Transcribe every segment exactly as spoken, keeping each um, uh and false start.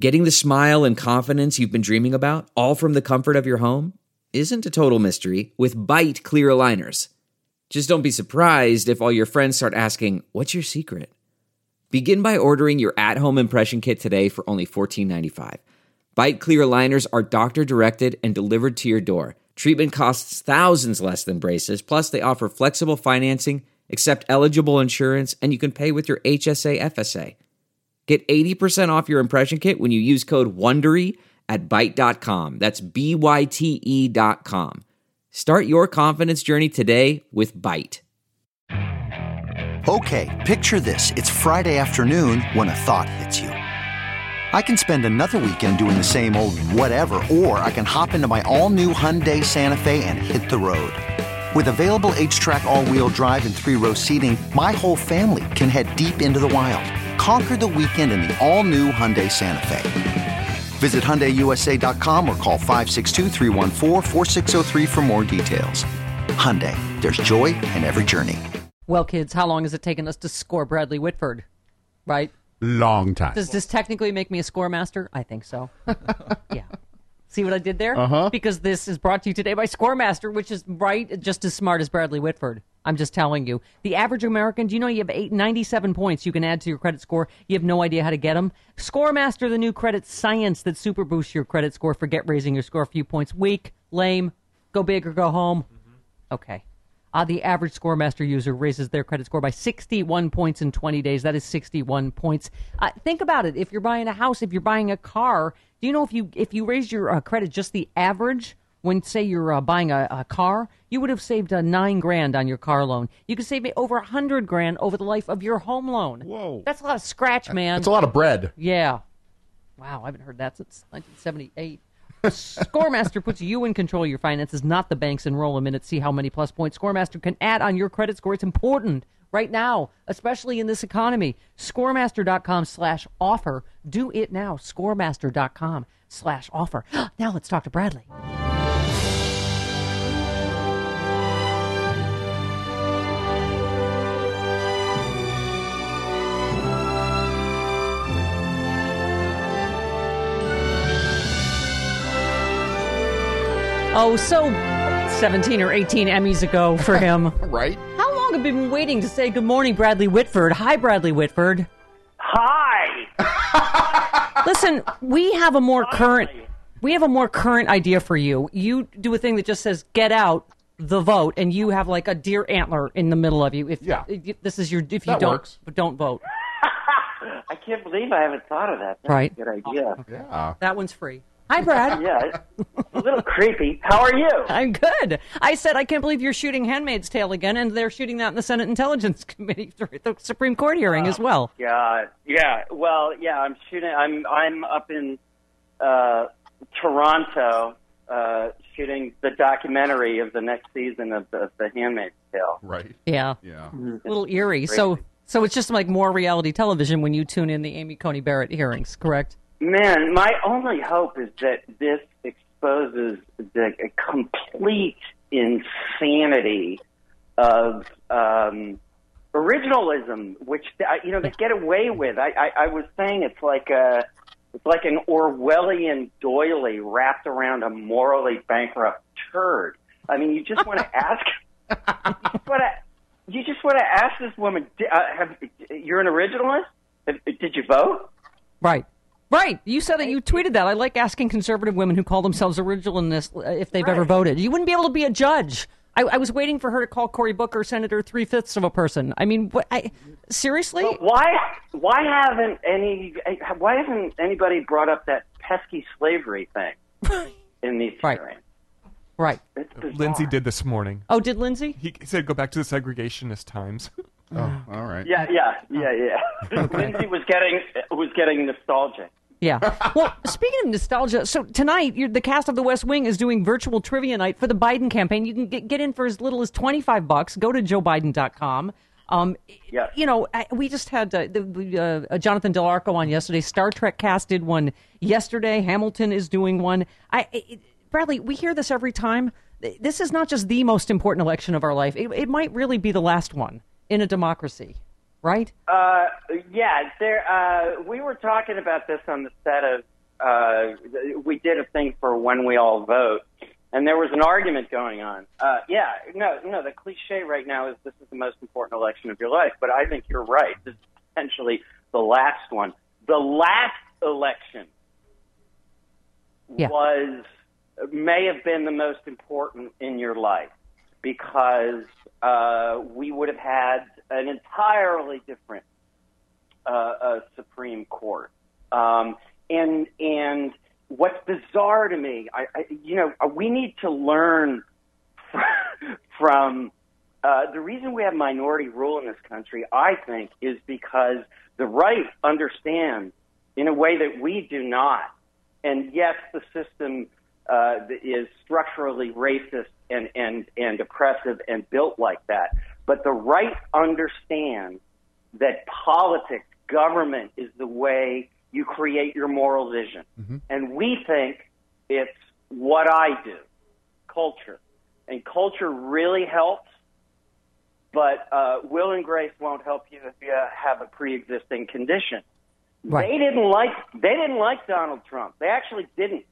Getting the smile and confidence you've been dreaming about, all from the comfort of your home, isn't a total mystery with Byte clear aligners. Just don't be surprised if all your friends start asking, "What's your secret?" Begin by ordering your at-home impression kit today for only fourteen ninety-five. Byte clear aligners are doctor-directed and delivered to your door. Treatment costs thousands less than braces, plus they offer flexible financing, accept eligible insurance, and you can pay with your H S A F S A. Get eighty percent off your impression kit when you use code WONDERY at byte dot com. That's B Y T E dot com. Start your confidence journey today with Byte. Okay, picture this. It's Friday afternoon when a thought hits you. I can spend another weekend doing the same old whatever, or I can hop into my all-new Hyundai Santa Fe and hit the road. With available H-Track all-wheel drive and three-row seating, my whole family can head deep into the wild. Conquer the weekend in the all-new Hyundai Santa Fe. Visit Hyundai U S A dot com or call five six two, three one four, four six zero three for more details. Hyundai, there's joy in every journey. Well, kids, how long has it taken us to score Bradley Whitford? Right? Long time. Does this technically make me a score master? I think so. Yeah. See what I did there? Uh-huh. Because this is brought to you today by Scoremaster, which is right just as smart as Bradley Whitford. I'm just telling you. The average American, do you know you have eight, ninety-seven points you can add to your credit score? You have no idea how to get them? Scoremaster, the new credit science that super boosts your credit score. Forget raising your score a few points. Weak, lame, go big or go home. Mm-hmm. Okay. Uh, the average Scoremaster user raises their credit score by sixty-one points in twenty days. That is sixty-one points. Uh, think about it. If you're buying a house, if you're buying a car, do you know if you if you raise your uh, credit just the average, when, say, you're uh, buying a, a car, you would have saved uh, nine grand on your car loan. You could save over a hundred grand over the life of your home loan. Whoa. That's a lot of scratch, man. That's a lot of bread. Yeah. Wow, I haven't heard that since nineteen seventy-eight. Scoremaster puts you in control of your finances, not the banks. Enroll them in it. See how many plus points Scoremaster can add on your credit score. It's important right now, especially in this economy. Scoremaster.com slash offer. Do it now. Scoremaster.com slash offer. Now let's talk to Bradley. Oh, so seventeen or eighteen Emmys ago for him. Right? How long have you been waiting to say good morning, Bradley Whitford? Hi, Bradley Whitford. Hi. Listen, we have a more current we have a more current idea for you. You do a thing that just says get out the vote, and you have like a deer antler in the middle of you. If, yeah. if this is your if you that don't works. don't vote. I can't believe I haven't thought of that. That's right. a good idea. Yeah. That one's free. Hi, Brad. Yeah, it's a little creepy. How are you? I'm good. I said, I can't believe you're shooting Handmaid's Tale again, and they're shooting that in the Senate Intelligence Committee, the Supreme Court hearing oh, as well. Yeah, yeah. Well, yeah. I'm shooting. I'm I'm up in uh, Toronto, uh, shooting the documentary of the next season of the, the Handmaid's Tale. Right. Yeah. Yeah. A little eerie. So, so it's just like more reality television when you tune in the Amy Coney Barrett hearings, correct? Man, my only hope is that this exposes the complete insanity of um, originalism, which you know they get away with. I, I, I was saying it's like a, it's like an Orwellian doily wrapped around a morally bankrupt turd. I mean, you just want to ask, you just want to, you just want to ask this woman, uh, have, you're an originalist? Did you vote? Right. Right. You said that. You tweeted that. I like asking conservative women who call themselves originalists if they've right. ever voted. You wouldn't be able to be a judge. I, I was waiting for her to call Cory Booker Senator three-fifths of a person. I mean, what, I, seriously? But why Why haven't any Why hasn't anybody brought up that pesky slavery thing in these right. hearings? Right. Lindsay did this morning. Oh, did Lindsay? He said go back to the segregationist times. Oh, all right. Yeah, yeah, yeah, yeah. Okay. Lindsay was getting was getting nostalgic. Yeah. Well, speaking of nostalgia, so tonight you're, the cast of The West Wing is doing virtual trivia night for the Biden campaign. You can get, get in for as little as twenty-five bucks. Go to joe biden dot com. Um, yeah. You know, I, we just had uh, the, uh, Jonathan Del Arco on yesterday. Star Trek cast did one yesterday. Hamilton is doing one. I, it, Bradley, we hear this every time. This is not just the most important election of our life. It, it might really be the last one in a democracy, right? Uh, yeah. There. Uh, we were talking about this on the set of uh, we did a thing for When We All Vote, and there was an argument going on. Uh, yeah, no, no, the cliche right now is this is the most important election of your life, but I think you're right. This is potentially the last one. The last election yeah. was may have been the most important in your life because uh, we would have had an entirely different uh, uh, Supreme Court. Um, and and what's bizarre to me, I, I, you know, we need to learn from uh, the reason we have minority rule in this country, I think, is because the right understands in a way that we do not. And yes, the system uh, is structurally racist and, and, and oppressive and built like that. But the right understands that politics, government is the way you create your moral vision. Mm-hmm. And we think it's what I do, culture. And culture really helps, but uh, will and grace won't help you if you have a pre-existing condition. Right. They didn't like they didn't like Donald Trump. They actually didn't.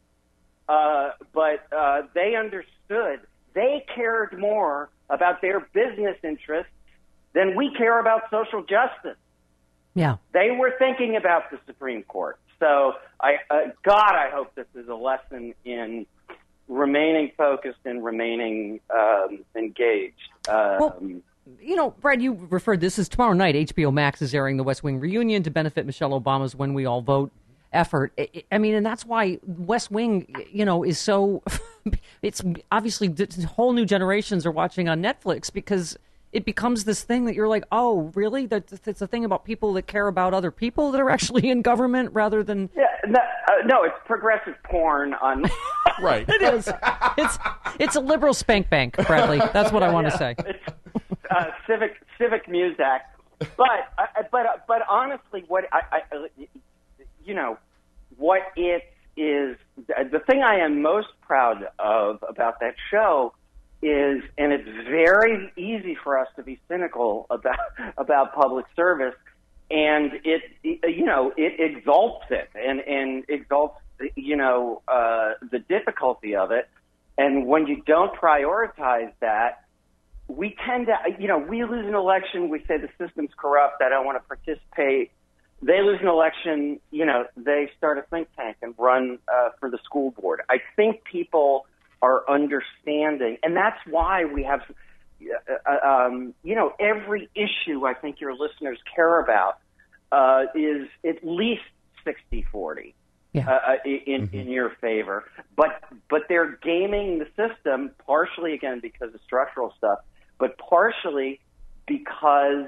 Uh, but uh, they understood. They cared more about their business interests than we care about social justice. Yeah. They were thinking about the Supreme Court. So, I, uh, God, I hope this is a lesson in remaining focused and remaining um, engaged. Um, well, you know, Brad, you referred this is tomorrow night. H B O Max is airing the West Wing reunion to benefit Michelle Obama's When We All Vote effort. I mean, and that's why West Wing, you know, is so. It's obviously whole new generations are watching on Netflix because it becomes this thing that you're like, oh, really? That it's a thing about people that care about other people that are actually in government rather than. Yeah, no, uh, no it's progressive porn on. Right. It is. It's it's a liberal spank bank, Bradley. That's what I want yeah, to say. It's uh, civic civic music, but uh, but but honestly, what I, I you know what it is the thing I am most proud of about that show. Is and it's very easy for us to be cynical about about public service, and it, it you know it exalts it and and exalts you know uh, the difficulty of it, and when you don't prioritize that, we tend to you know we lose an election, we say the system's corrupt, I don't want to participate. They lose an election, you know they start a think tank and run uh, for the school board. I think people are understanding, and that's why we have, uh, um, you know, every issue I think your listeners care about uh, is at least sixty forty yeah. uh, in, mm-hmm. in your favor. But but they're gaming the system partially, again, because of structural stuff, but partially because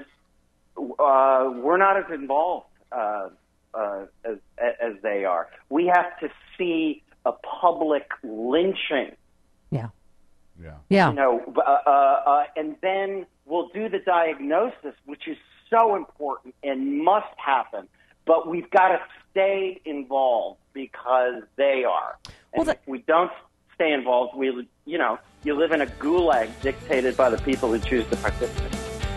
uh, we're not as involved uh, uh, as, as they are. We have to see a public lynching. Yeah. Yeah. Yeah. You know, uh, uh, and then we'll do the diagnosis, which is so important and must happen. But we've got to stay involved because they are. And well, that- if we don't stay involved, we, you know, you live in a gulag dictated by the people who choose to participate.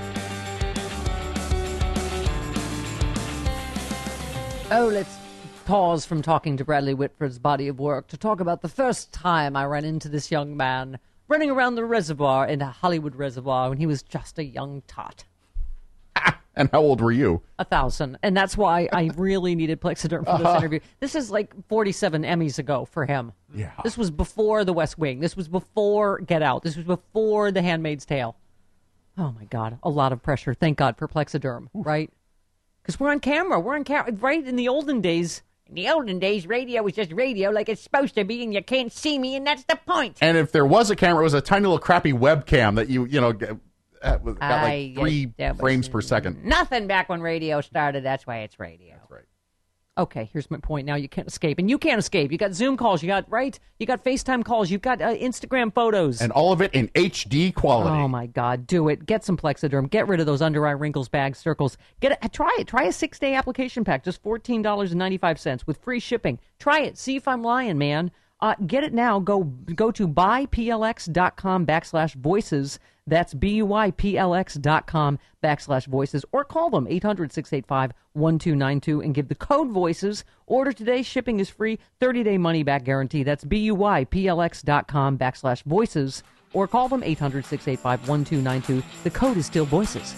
Oh, let's pause from talking to Bradley Whitford's body of work to talk about the first time I ran into this young man running around the reservoir in a Hollywood reservoir when he was just a young tot. And how old were you? A thousand. And that's why I really needed Plexiderm for this uh-huh. interview. This is like forty-seven Emmys ago for him. Yeah. This was before The West Wing. This was before Get Out. This was before The Handmaid's Tale. Oh, my God. A lot of pressure. Thank God for Plexiderm, Oof. Right? Because we're on camera. We're on camera. Right? In the olden days, in the olden days, radio was just radio like it's supposed to be, and you can't see me, and that's the point. And if there was a camera, it was a tiny little crappy webcam that you, you know, got like I, three uh, frames per second. Nothing back when radio started. That's why it's radio. That's right. Okay, here's my point. Now you can't escape, and you can't escape. You got Zoom calls. You got, right? You got FaceTime calls. You've got uh, Instagram photos. And all of it in H D quality. Oh, my God. Do it. Get some Plexiderm. Get rid of those under-eye wrinkles, bags, circles. Get it. Try it. Try a six-day application pack. Just fourteen dollars and ninety-five cents with free shipping. Try it. See if I'm lying, man. Uh, get it now. Go go to buyplx.com backslash voices. That's B-U-I-P-L-X dot com backslash voices, or call them eight hundred, six eight five, one two nine two and give the code VOICES. Order today. Shipping is free. thirty-day money-back guarantee. That's B-U-I-P-L-X dot com backslash voices, or call them eight hundred, six eight five, one two nine two. The code is still VOICES.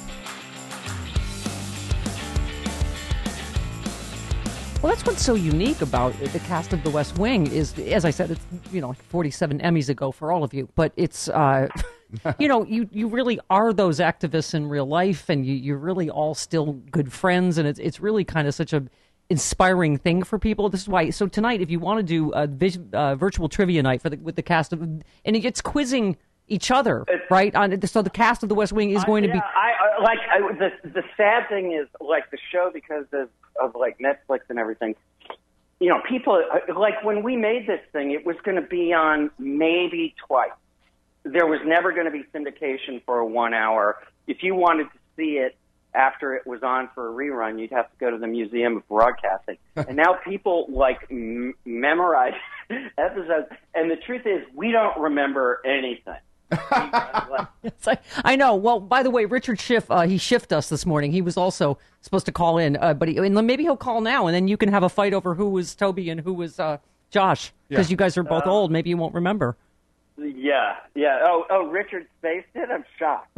Well, that's what's so unique about the cast of The West Wing is, as I said, it's, you know, like forty-seven Emmys ago for all of you, but it's... Uh, you know, you, you really are those activists in real life, and you, you're really all still good friends, and it's it's really kind of such a inspiring thing for people. This is why. So tonight, if you want to do a vis, uh, virtual trivia night for the with the cast of, and it's quizzing each other, it's, right? On so the cast of The West Wing is going I, to yeah, be. I, I like I, the the sad thing is like the show, because of of like Netflix and everything. You know, people like when we made this thing, it was going to be on maybe twice. There was never going to be syndication for a one hour. If you wanted to see it after it was on for a rerun, you'd have to go to the Museum of Broadcasting. And now people like m- memorize episodes. And the truth is, we don't remember anything. Yes, I, I know. Well, by the way, Richard Schiff, uh, he shiffed us this morning. He was also supposed to call in, uh, but he, and maybe he'll call now, and then you can have a fight over who was Toby and who was uh, Josh, because yeah. you guys are both uh, old. Maybe you won't remember. Yeah, yeah. Oh, oh, Richard spaced it? I'm shocked.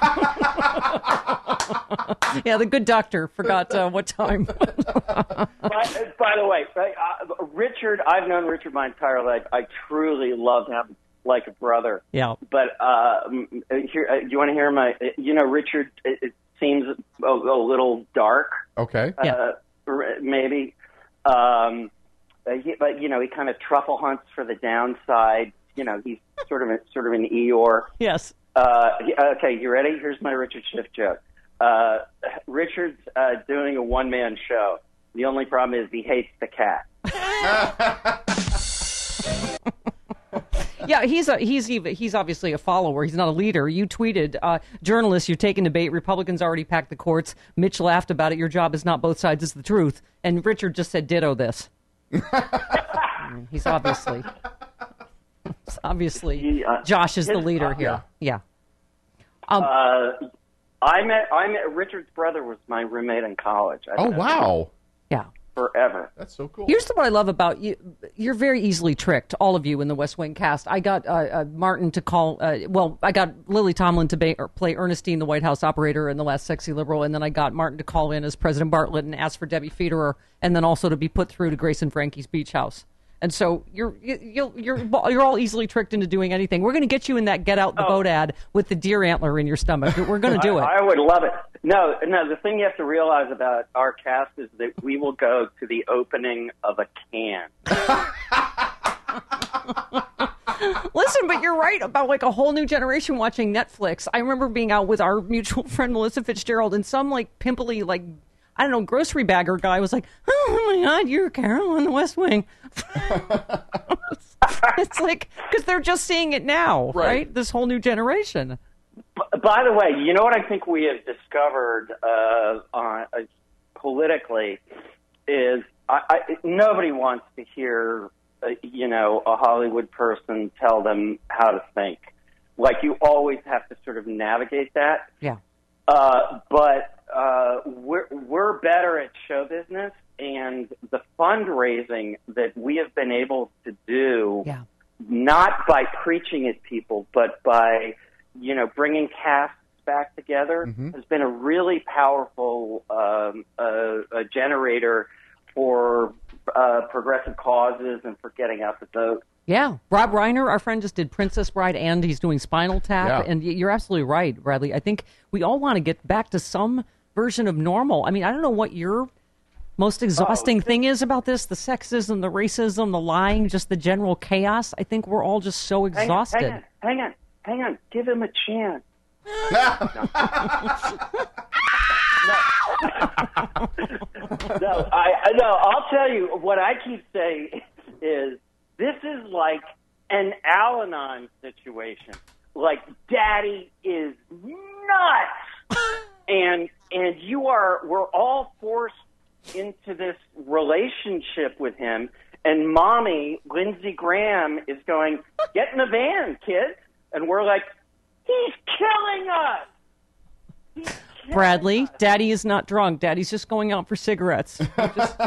Yeah, the good doctor forgot uh, what time. by, by the way, uh, Richard, I've known Richard my entire life. I truly love him like a brother. Yeah. But uh, here, uh, you want to hear my, you know, Richard, it, it seems a, a little dark. Okay. Uh, yeah. Maybe. Um, he, but, you know, he kind of truffle hunts for the downside. You know, he's sort of a, sort of an Eeyore. Yes. Uh, he, okay, you ready? Here's my Richard Schiff joke. Uh, Richard's uh, doing a one-man show. The only problem is he hates the cat. Yeah, he's a, he's even, he's obviously a follower. He's not a leader. You tweeted, uh, journalists, you're taking the bait. Republicans already packed the courts. Mitch laughed about it. Your job is not both sides, it's the truth. And Richard just said ditto this. He's obviously... Obviously, he, uh, Josh is his, the leader uh, here. Yeah. Um, uh, I met. I met. Richard's brother was my roommate in college. I oh wow! Yeah. Forever. That's so cool. Here's what I love about you. You're very easily tricked, all of you in the West Wing cast. I got uh, uh, Martin to call. Uh, well, I got Lily Tomlin to ba- or play Ernestine, the White House operator, in The Last Sexy Liberal, and then I got Martin to call in as President Bartlett and ask for Debbie Federer, and then also to be put through to Grace and Frankie's Beach House. And so you're you're you're you're all easily tricked into doing anything. We're going to get you in that "Get Out the oh. Vote" ad with the deer antler in your stomach. We're going to do it. I, I would love it. No, no. The thing you have to realize about our cast is that we will go to the opening of a can. Listen, but you're right about like a whole new generation watching Netflix. I remember being out with our mutual friend Melissa Fitzgerald, and some like pimply like. I don't know, grocery bagger guy was like, oh my God, you're Carol on the West Wing. it's, it's like, because they're just seeing it now, right. right? This whole new generation. B- by the way, you know what I think we have discovered uh, on, uh, politically is I, I, nobody wants to hear, uh, you know, a Hollywood person tell them how to think. Like, you always have to sort of navigate that. Yeah. Uh, but uh, we're we're better at show business, and the fundraising that we have been able to do, yeah. not by preaching at people, but by you know bringing casts back together, mm-hmm. has been a really powerful um, uh, a generator for uh, progressive causes and for getting out the vote. Yeah. Rob Reiner, our friend, just did Princess Bride, and he's doing Spinal Tap. Yeah. And you're absolutely right, Bradley. I think we all want to get back to some version of normal. I mean, I don't know what your most exhausting oh, thing is about this, the sexism, the racism, the lying, just the general chaos. I think we're all just so exhausted. Hang on, hang on, hang on. Give him a chance. no. no, I, no, I'll tell you, what I keep saying is, this is like an Al-Anon situation. Like, Daddy is nuts, and and you are. We're all forced into this relationship with him. And Mommy, Lindsey Graham, is going, get in the van, kid. And we're like, He's killing us. He's killing Bradley, us. Daddy is not drunk. Daddy's just going out for cigarettes. Just...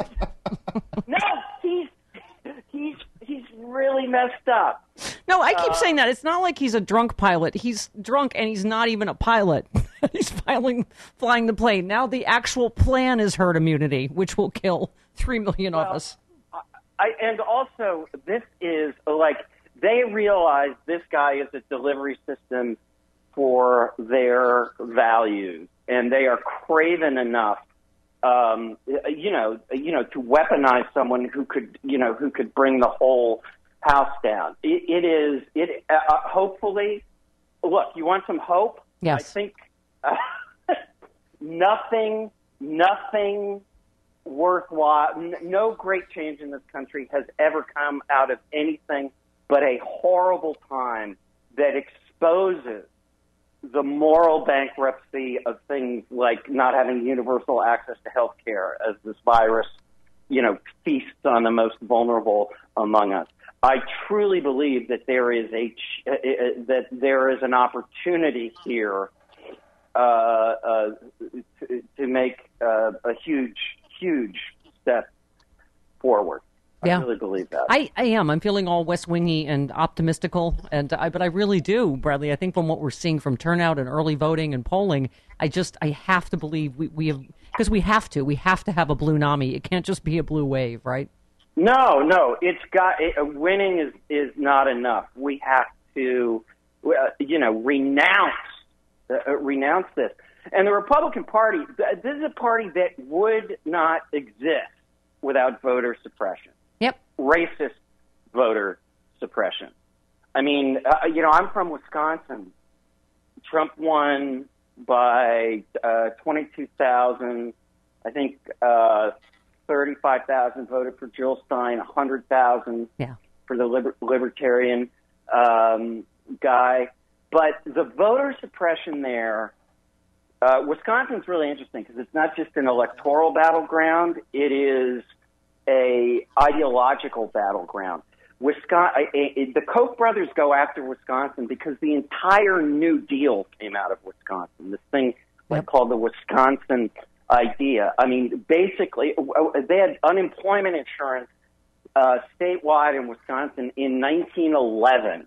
No, he's he's he's really messed up. No, I keep Uh, saying that. It's not like he's a drunk pilot. He's drunk and he's not even a pilot. He's flying, flying the plane. Now the actual plan is herd immunity, which will kill three million of Well, us. I, and also, this is like they realize this guy is a delivery system for their values, and they are craven enough, um, you know, you know, to weaponize someone who could, you know, who could bring the whole house down. It, it is it. Uh, hopefully, look, you want some hope? Yes. I think uh, nothing, nothing. worthwhile. N- no great change in this country has ever come out of anything but a horrible time that exposes the moral bankruptcy of things like not having universal access to health care as this virus, you know, feasts on the most vulnerable among us. I truly believe that there is a ch- uh, uh, that there is an opportunity here uh, uh, to, to make uh, a huge huge step forward. I Yeah. really believe that. I, I am. I'm feeling all West Wingy and optimistical, and I, but I really do, Bradley. I think from what we're seeing from turnout and early voting and polling, I just I have to believe we, we have because we have to. We have to have a blue NAMI. It can't just be a blue wave, right? No, no, it's got it, winning is is not enough. We have to, uh, you know, renounce uh, renounce this. And the Republican Party, this is a party that would not exist without voter suppression. Yep. Racist voter suppression. I mean, uh, you know, I'm from Wisconsin. Trump won by uh, twenty-two thousand. I think uh, thirty-five thousand voted for Jill Stein, one hundred thousand Yeah. for the liber- libertarian um, guy. But the voter suppression there, uh, Wisconsin's really interesting because it's not just an electoral battleground. It is a ideological battleground. Wisconsin, the Koch brothers go after Wisconsin because the entire New Deal came out of Wisconsin. This thing Yep. called the Wisconsin idea. I mean, basically, they had unemployment insurance uh, statewide in Wisconsin in nineteen eleven.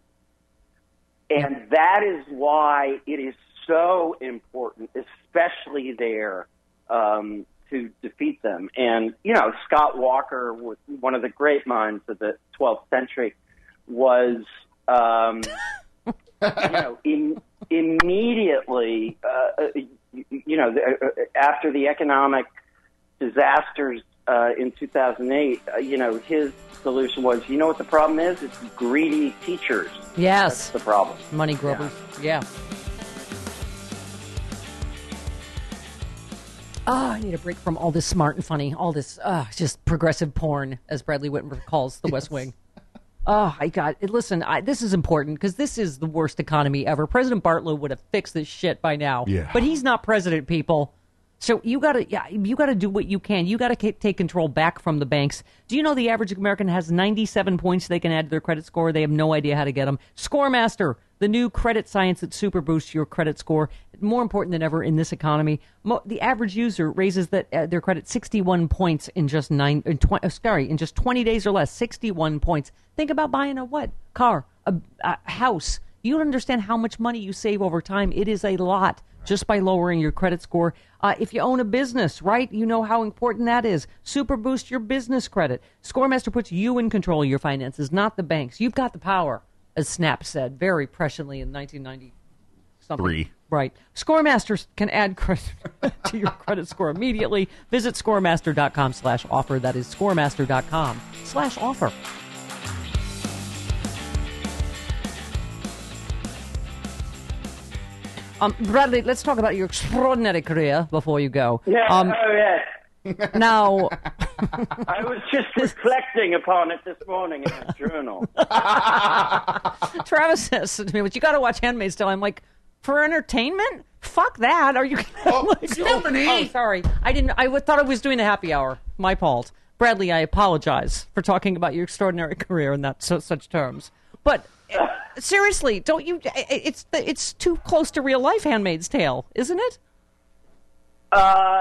And that is why it is so important, especially there, um, to defeat them. And, you know, Scott Walker, was one of the great minds of the twelfth century, was, um, you know, in, immediately, uh, you, you know, the, after the economic disasters uh, in two thousand eight, uh, you know, his solution was, you know what the problem is? It's greedy teachers. Yes. That's the problem. Money grubbers. Yeah. Oh, I need a break from all this smart and funny, all this uh, just progressive porn, as Bradley Whitmer calls the West Wing. Oh, I got it. Listen, I, this is important because this is the worst economy ever. President Bartlow would have fixed this shit by now. Yeah. But he's not president, people. So you got to, yeah, you got to do what you can. You got to take control back from the banks. Do you know the average American has ninety-seven points they can add to their credit score? They have no idea how to get them. ScoreMaster, the new credit science that super boosts your credit score. More important than ever in this economy. Mo- the average user raises that uh, their credit sixty-one points in just nine. In tw- uh, sorry, in just twenty days or less. sixty-one points. Think about buying a what? Car, a, a house. You don't understand how much money you save over time. It is a lot just by lowering your credit score. Uh, if you own a business, right, you know how important that is. Super boost your business credit. ScoreMaster puts you in control of your finances, not the banks. You've got the power, as Snap said very presciently in nineteen ninety something. Three. Right. ScoreMaster can add credit to your credit score immediately. Visit scoremaster.com slash offer. That is scoremaster.com slash offer. Um, Bradley, let's talk about your extraordinary career before you go. Yeah, Um, oh, yes. now, I was just reflecting upon it this morning in the journal. Travis says to me, but you got to watch Handmaid's Tale. I'm like, for entertainment? Fuck that. Are you Oh, like, Stephanie! Oh, sorry. I didn't. I w- thought I was doing a happy hour. My fault. Bradley, I apologize for talking about your extraordinary career in that so, such terms. But seriously, don't you? It's it's too close to real life, Handmaid's Tale, isn't it? Uh,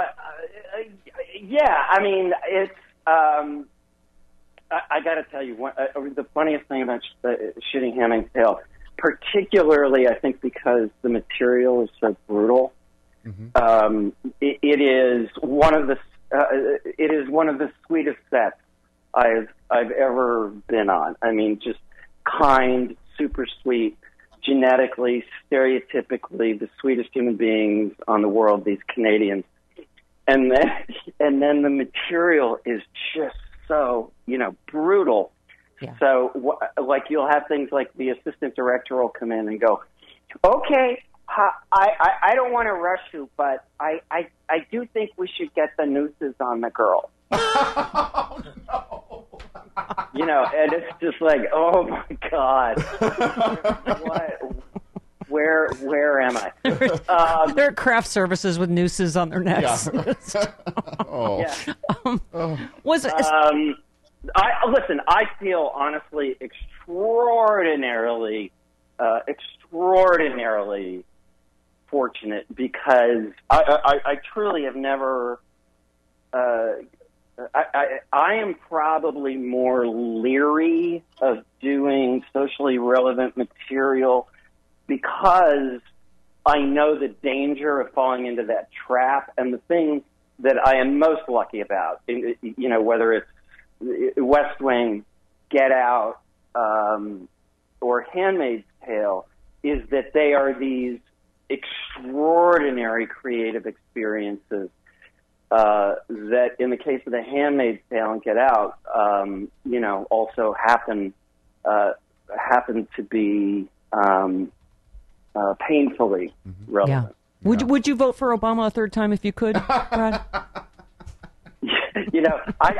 yeah. I mean, it's. Um, I, I got to tell you, one, uh, the funniest thing about sh- uh, shooting Handmaid's Tale, particularly, I think, because the material is so brutal. Mm-hmm. Um, it, it is one of the. Uh, it is one of the sweetest sets I've I've ever been on. I mean, just kind, super sweet, genetically, stereotypically the sweetest human beings on the world. These Canadians, and then and then the material is just so you know brutal. Yeah. So like you'll have things like the assistant director will come in and go, okay. I, I, I don't want to rush you, but I, I, I do think we should get the nooses on the girl. Oh, no. You know, and it's just like, oh my God, what? Where, where am I? Um, there are craft services with nooses on their necks. Yeah. oh. yeah. um, oh. Was it? Um, I listen. I feel honestly extraordinarily, uh, extraordinarily fortunate because I, I, I truly have never. Uh, I, I, I am probably more leery of doing socially relevant material because I know the danger of falling into that trap. And the thing that I am most lucky about, you know, whether it's West Wing, Get Out, um, or Handmaid's Tale, is that they are these extraordinary creative experiences uh, that, in the case of The Handmaid's Tale and Get Out, um, you know, also happen uh, happen to be um, uh, painfully mm-hmm. relevant. Yeah. Would yeah. Would you vote for Obama a third time if you could, Brad? You know, I.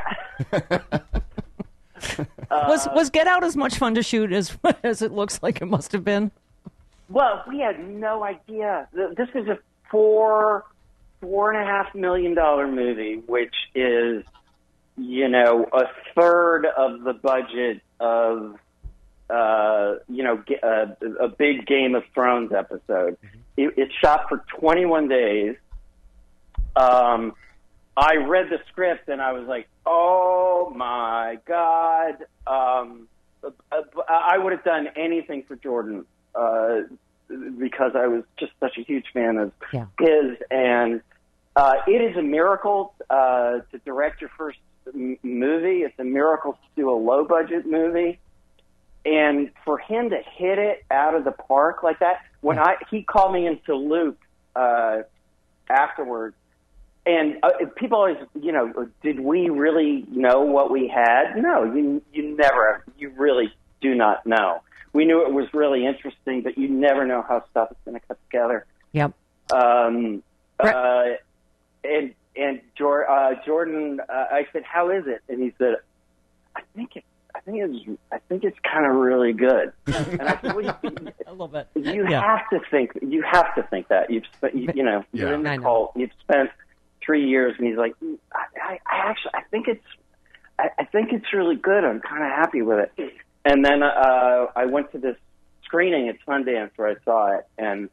uh, was was Get Out as much fun to shoot as as it looks like it must have been? Well, we had no idea. This was a four, four and a half million dollar movie, which is, you know, a third of the budget of, uh, you know, a, a big Game of Thrones episode. Mm-hmm. It, it shot for twenty-one days. Um, I read the script and I was like, oh my God. Um, I would have done anything for Jordan. Uh, because I was just such a huge fan of yeah. his. And uh, it is a miracle uh, to direct your first m- movie. It's a miracle to do a low-budget movie. And for him to hit it out of the park like that, when I he called me into loop uh, afterwards, and uh, people always, you know, did we really know what we had? No, you you never, you really do not know. We knew it was really interesting, but you never know how stuff is going to cut together. Yep. Um, uh, and and Jor- uh, Jordan, uh, I said, "How is it?" And he said, "I think it. I think it's. I think it's kind of really good." And I said, well, you, "I love it." You yeah. have to think. You have to think that you've spent. You, you know, yeah. you're in the I know. cult. You've spent three years, and he's like, I, I, I actually, I think it's. I, I think it's really good. I'm kind of happy with it. And then uh, I went to this screening at Sundance where I saw it, and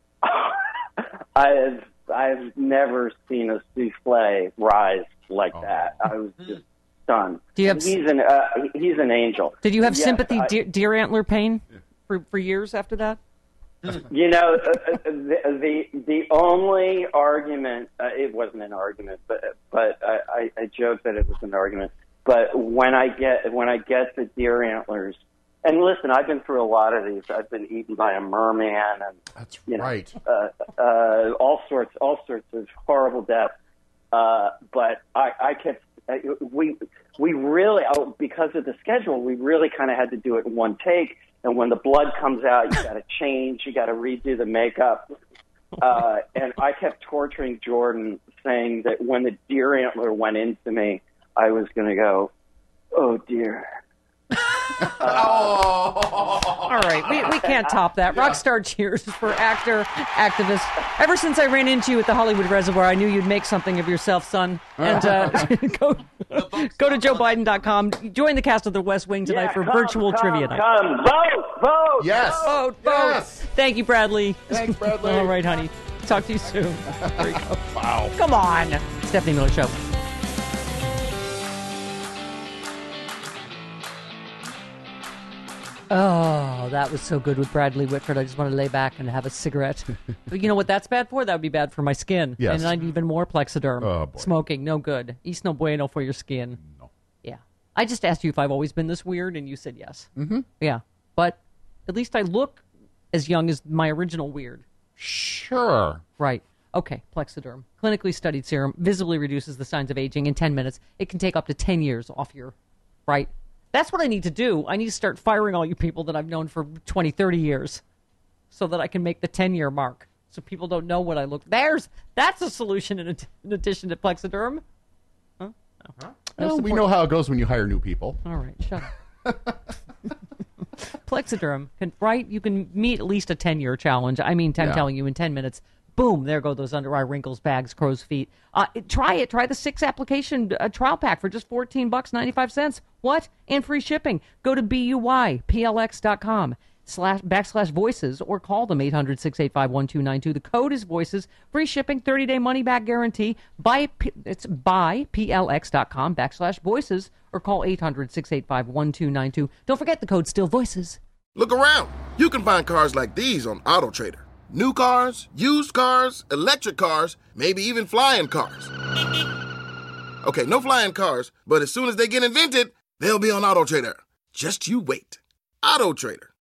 I've I've never seen a souffle rise like oh. that. I was just stunned. Do you have, he's an uh, he's an angel. Did you have yes, sympathy I, deer, deer antler pain for for years after that? You know, uh, the, the the only argument uh, it wasn't an argument, but but I, I, I joked that it was an argument. But when I get when I get the deer antlers, and listen, I've been through a lot of these. I've been eaten by a merman, and that's you know, right. Uh, uh, all sorts, all sorts of horrible deaths. Uh, but I, I kept uh, we we really oh, because of the schedule, we really kind of had to do it in one take. And when the blood comes out, you got to change, you got to redo the makeup. Uh, and I kept torturing Jordan, saying that when the deer antler went into me, I was going to go, oh, dear. All right, we, we can't top that. Rockstar cheers for actor, activist. Ever since I ran into you at the Hollywood Reservoir, I knew you'd make something of yourself, son. And uh, go go to joe biden dot com. Join the cast of The West Wing tonight Yeah, for come, virtual come, trivia night. Come, vote, vote. Yes. Vote, vote. Yes. Thank you, Bradley. Thanks, Bradley. All right, honey. Talk to you soon. There you go. Wow. Come on. Stephanie Miller Show. Oh, that was so good with Bradley Whitford. I just want to lay back and have a cigarette. But you know what that's bad for? That would be bad for my skin. Yes. And I'd even more Plexiderm. Oh, boy. Smoking, no good. East no bueno for your skin. No. Yeah. I just asked you if I've always been this weird, and you said yes. Mm-hmm. Yeah. But at least I look as young as my original weird. Sure. Right. Okay, Plexiderm. Clinically studied serum visibly reduces the signs of aging in ten minutes. It can take up to ten years off your... Right. That's what I need to do. I need to start firing all you people that I've known for twenty, thirty years so that I can make the ten-year mark so people don't know what I look... There's... That's a solution in, ad- in addition to Plexiderm. Huh? No. No Well, we support. know how it goes when you hire new people. All right, shut up. Plexiderm, can, right? You can meet at least a ten-year challenge. I mean, I'm Yeah. telling you, in ten minutes, boom, there go those under eye wrinkles, bags, crow's feet. Uh, it- try it. Try the six application uh, trial pack for just fourteen bucks ninety-five cents. What? And free shipping. Go to B U Y P L X dot com slash backslash voices or call them eight hundred, six eight five, one two nine two. The code is voices. Free shipping, thirty-day money-back guarantee. Buy, P- it's buy P L X dot com backslash voices or call eight hundred, six eight five, one two nine two. Don't forget the code still voices. Look around. You can find cars like these on AutoTrader. New cars, used cars, electric cars, maybe even flying cars. Okay, no flying cars, but as soon as they get invented, they'll be on AutoTrader. Just you wait. AutoTrader.